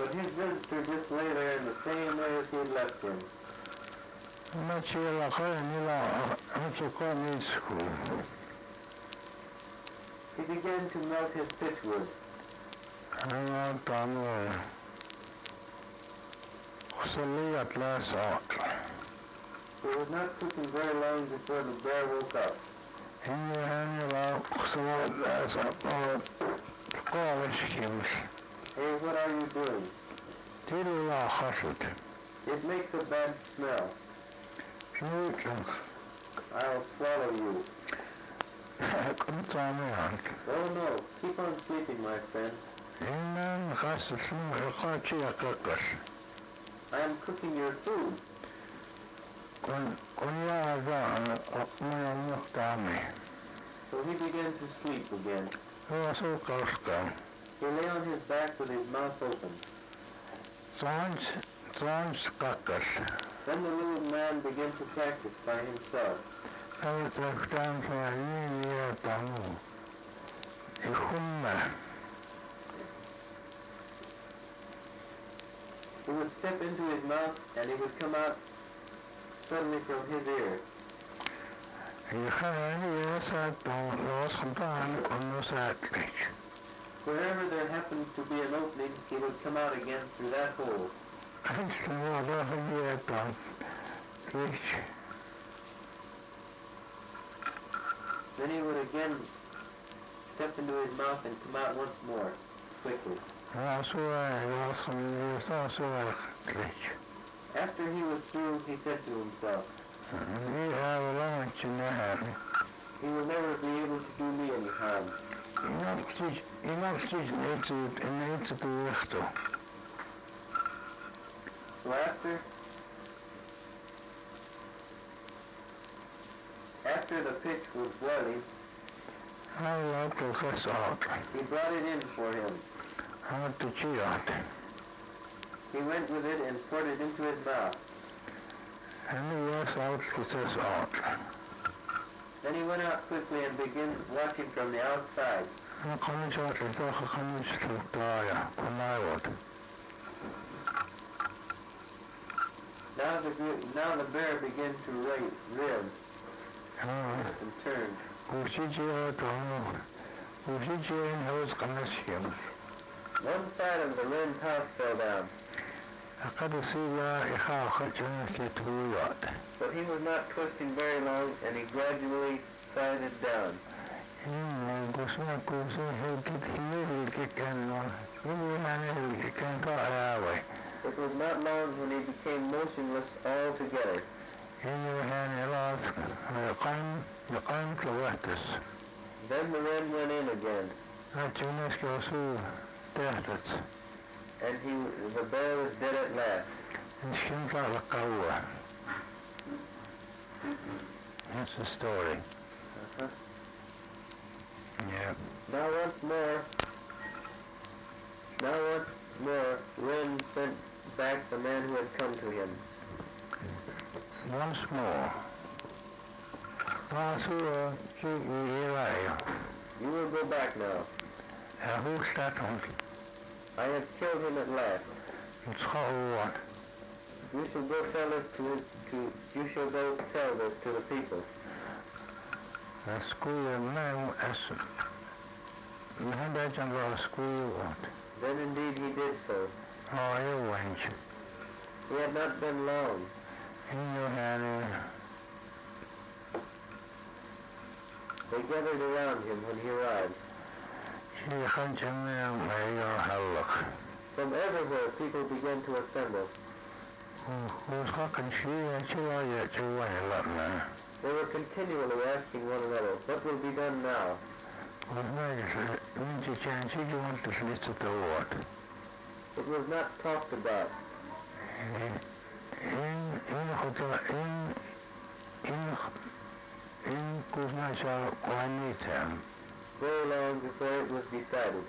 But his visitor just lay there in the same way as he had left him. He began to melt his pitchwood. It was not cooking very long before the bear woke up. Hey, what are you doing? It makes a bad smell. I'll swallow you. Oh no, keep on sleeping, my friend. I am cooking your food. So he began to sleep again. He lay on his back with his mouth open. Then the little man began to practice by himself. He would step into his mouth and he would come out suddenly from his ear. Wherever there happened to be an opening, he would come out again through that hole. Then he would again step into his mouth and come out once more, quickly. After he was through, he said to himself, he will never be able to do me any harm. So after the pitch was boiling, he brought it in for him. He went with it and poured it into his mouth. Then he went out quickly and began watching from the outside. Now the bear began to rib and turn. One side of the wren's house fell down. But he was not twisting very long, and he gradually slided down. It was not long when he became motionless altogether. Then the wren went in again. And the bear was dead at last. That's the story. Yeah. Now once more, Wren sent back the man who had come to him. Once more. You will go back now. I have killed him at last. You shall go tell this to the people. Then indeed he did so. He had not been long. They gathered around him when he arrived. From everywhere people began to assemble. They were continually asking one another, what will be done now? It was not talked about. Very long before it was decided.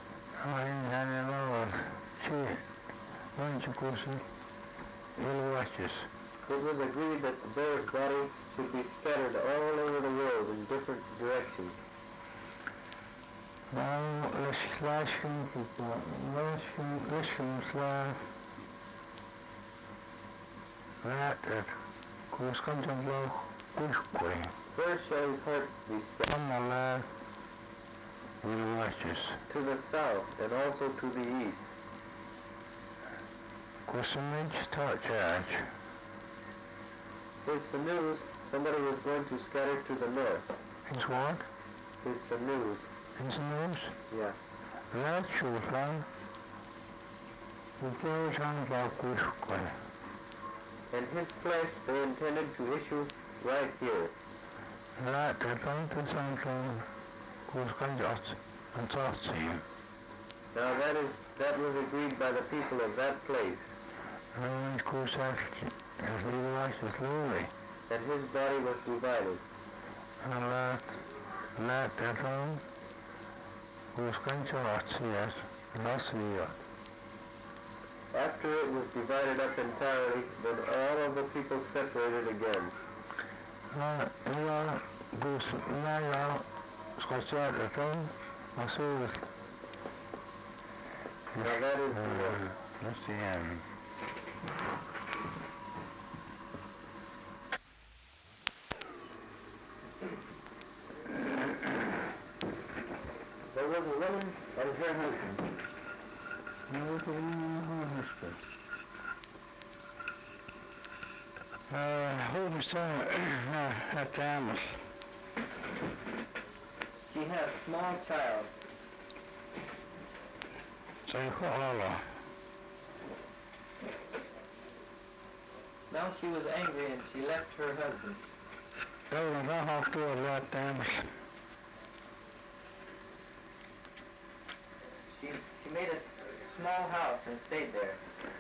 It was agreed that the bear's body should be scattered all over the world in different directions. Now, legislation, that kuuskantanlau kuiskui. Where shall his heart be set? Samalla virvaistus. To the south and also to the east. Kusamage charge. His news, somebody was going to scatter to the north. His what? His news. His news? Yeah. That children, the version of kuiskui. And his flesh they intended to issue right here. That the something kuuskanjat and tatsi. Now that was agreed by the people of that place. And kuusak virvaistus luuli. And his body was divided. And that the kuuskanjat yes, nasviot. After it was divided up entirely, then all of the people separated again. Ja skotjat masur. Now that is That's the end. there was a woman and her husband. She had a small child. Now she was angry and she left her husband. She made a small house and stayed there.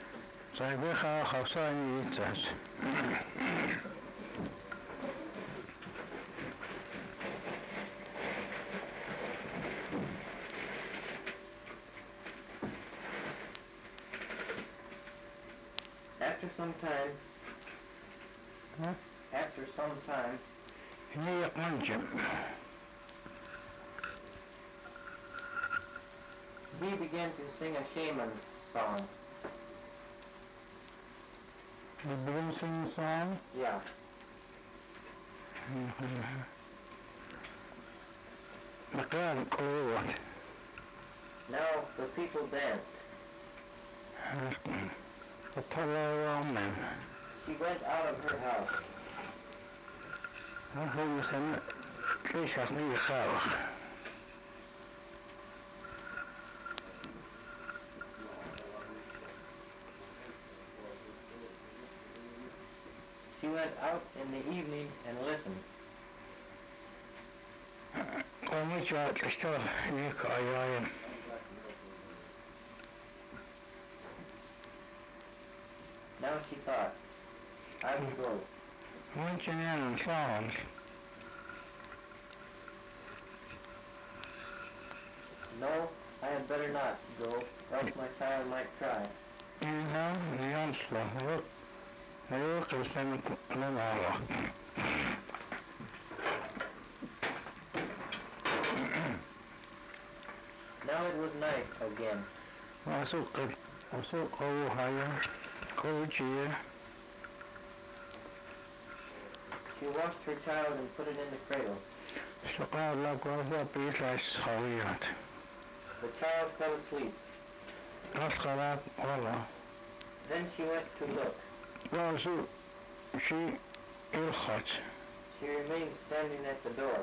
After some time, he began to sing a shaman song. You begin singing a song? Yeah. Now the people danced. She went out of her house. She went out in the evening and listened. Now she thought, I will go. No, I had better not go, else my child might cry. Now it was night again. She washed her child and put it in the cradle. The child fell asleep. Then she went to look. She remained standing at the door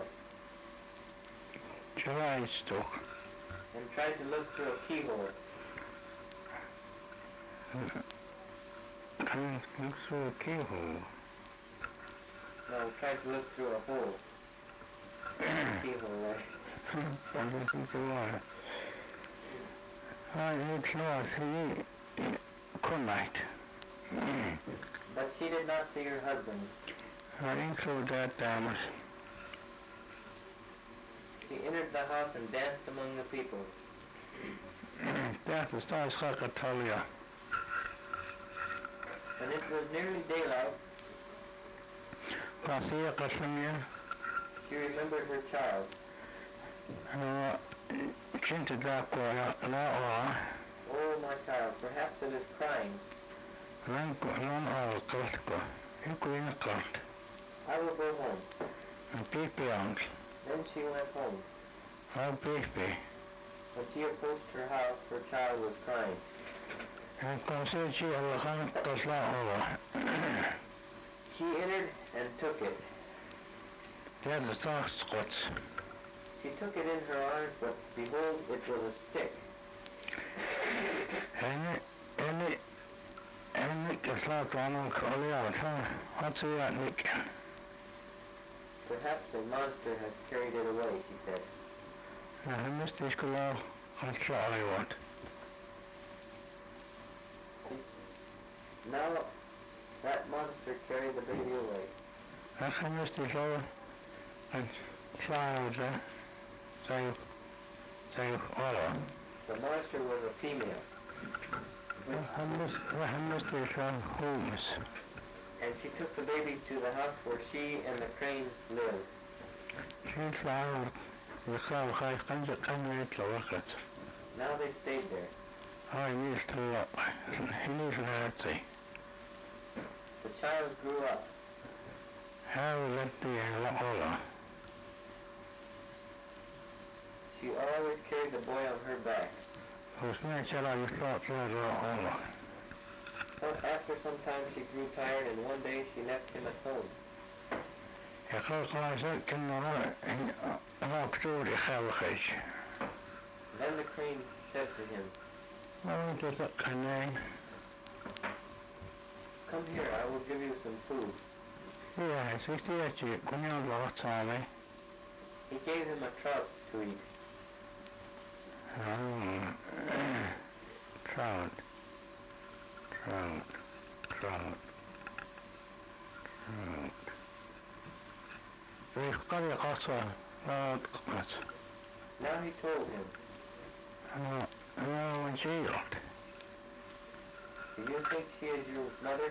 and tried to look through a keyhole. No, tried to look through a hole. Keyhole, right? But she did not see her husband. She entered the house and danced among the people. When it was nearly daylight, she remembered her child. into that water, Oh, my child, perhaps it is crying. run all Costco. You go in the cost. I will go home. And baby on. Then she went home. Oh, baby. When she approached her house, her child was crying. And consider she a hand goes over. She entered and took it. There's the soft spots. She took it in her arms, but behold, it was a stick. And Nick is like on Collie out, huh? What's that, Nick? Perhaps a monster has carried it away, she said. I missed this girl. That's what I want. Now that monster carried the baby away. I missed this girl. And child, say, all. The monster was a female. I missed this homes. And she took the baby to the house where she and the Cranes lived. She's loud. The cow has come to work it. Now they stayed there. I used to work. He needs an answer. The child grew up. How let the all. She always carried the boy on her back. Who's my child I thought that all. But after some time she grew tired, and one day she left him at home. Then the Crane said to him, "Come here, I will give you some food." He gave him a trout to eat. Trout. Now he told him, "Do you think she is your mother?"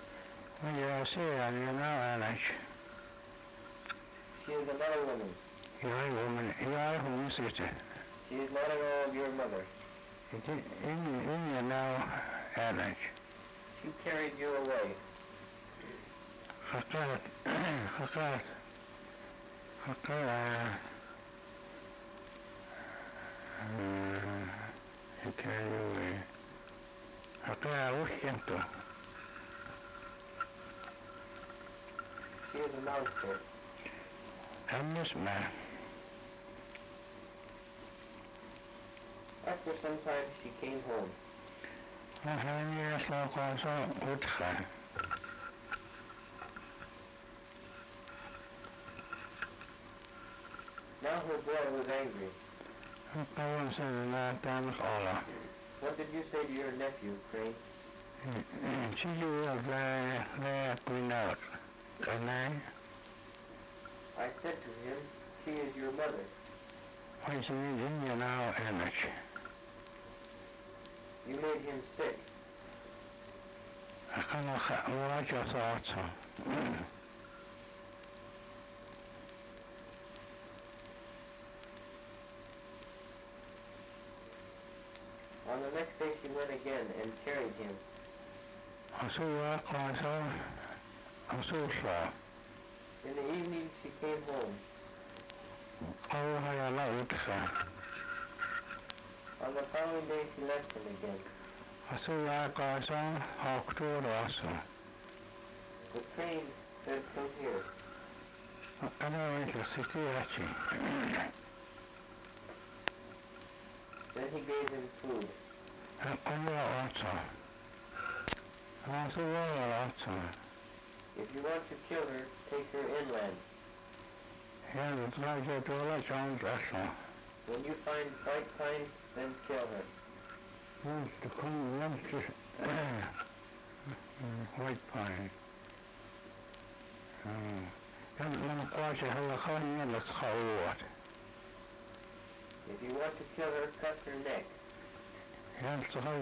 "She is another woman. She is not at all your mother. She carried you away." She is a monster. After some time she came home. Now her boy was angry. What did you say to your nephew, Crane? I said to him, "She is your mother." You made him sick. On the next day she went again and carried him. In the evening she came home. On the following day she left him again. The Crane said, "Come here." Then he gave him food. If you want to kill her, take her inland. When you find white pine, then kill her. White pine. If you want to kill her, cut her neck. Then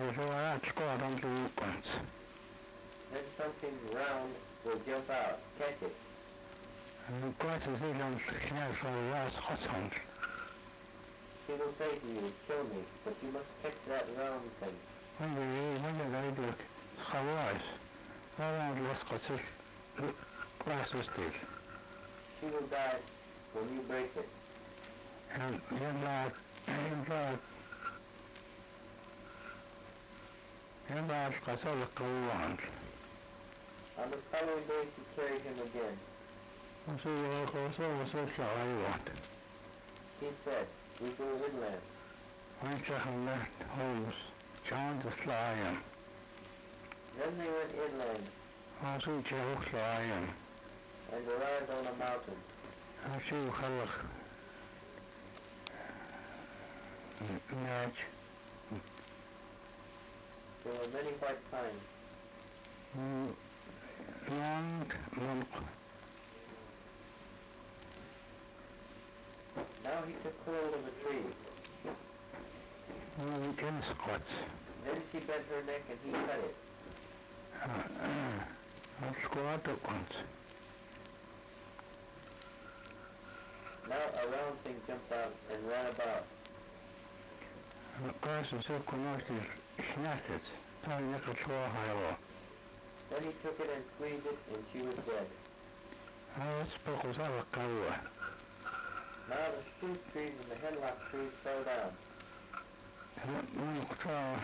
something round will jump out. Catch it. She will say to you, kill me, but you must pick that round thing. when you do خواص هذا الوسط glasses stick She will die when you break it. and ينبعث قصر القوان On the following day she carried him again. وصول قصر وصول شعيوات He said, we go inland. وانشح الله هوس جان تسلايم Then they went inland وصول جهوك سلايم and arrived on a mountain. وشو خلق ناج There were many white pines. long منق Now he took hold of a tree. ويمكن سقط Then she bent her neck and he cut it. سقط وقنت Now a round thing jumped out and ran about. قاس سوق ناس شناتت ثاني يقطعوا هايرو Then he took it and squeezed it and she was dead. هذا سبق وصار قوة Now the spruce trees and the hemlock trees fell down. نقطع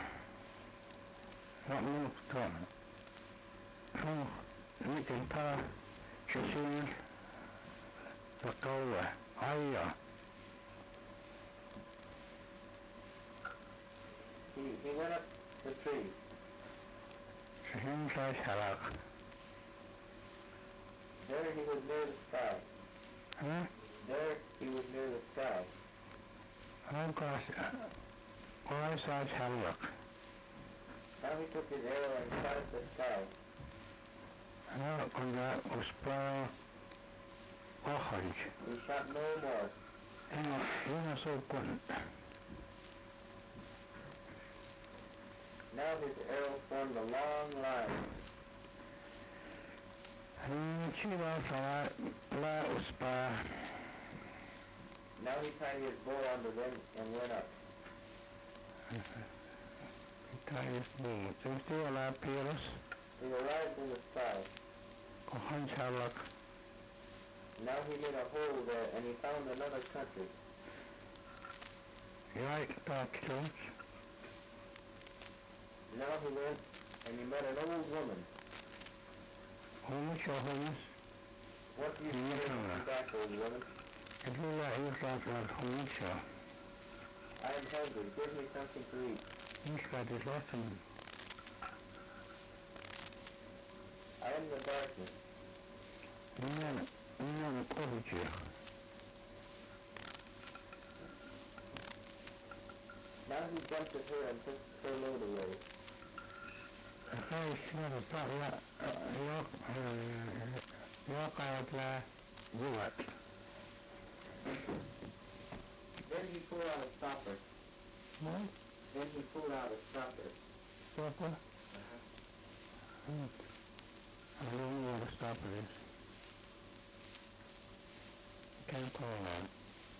نقطع شو ممكن ترى شيء القوة هيا He went up the tree. شيء شاش حلاق There he was near the sky. ها There he was near the sky. هم قاس شاش حلاق Now he took his arrow and shot at the sky. ها كنا أسبوع أخرج He shot no more. هنا سوق Now his arrow formed a long line. شيء فلا لا أسبوع Now he tied his bow onto them and went up. كايس بو تمشي على بيروس He arrived in the sky. وخن شالك Now he made a hole there and he found another country. ياي تاكتوس Now he went and he met an old woman. هومش وهومش What do you say back, old woman? يقول لا يطلق الهومش I am hungry. Give me something to eat. مش قاعد يطلقن I am the darkness. من قرجة Now he jumped at her and took her load away. هاي الشيء صار يقعد له جوات Then he pulled out a stopper. ما Then he pulled out a stopper. stopper I don't know what a stopper is can't call that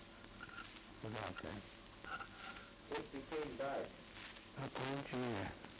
without that It became dark. I told you